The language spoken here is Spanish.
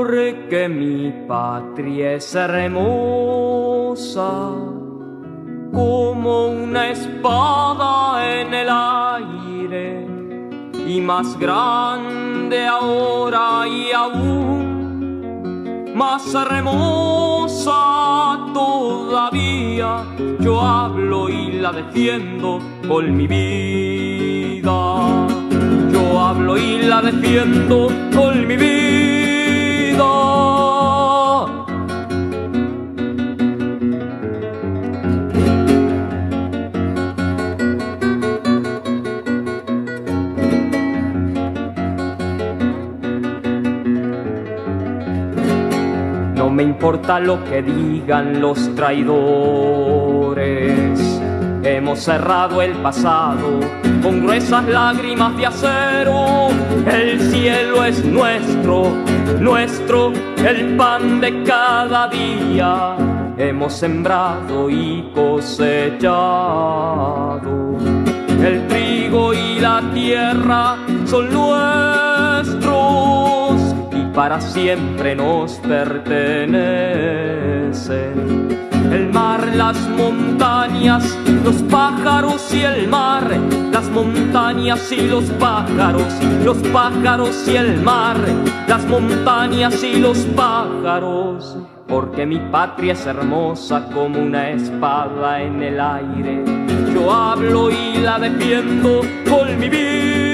porque mi patria es hermosa como una espada en el aire, y más grande ahora y aún más hermosa todavía. Yo hablo y la defiendo con mi vida. Yo hablo y la defiendo con mi vida. No me importa lo que digan los traidores. Hemos cerrado el pasado con gruesas lágrimas de acero. El cielo es nuestro, nuestro, el pan de cada día. Hemos sembrado y cosechado. El trigo y la tierra son nuestros y para siempre nos pertenecen. El mar, las montañas, los pájaros y el mar, las montañas y los pájaros y el mar, las montañas y los pájaros. Porque mi patria es hermosa como una espada en el aire. Yo hablo y la defiendo con mi vida.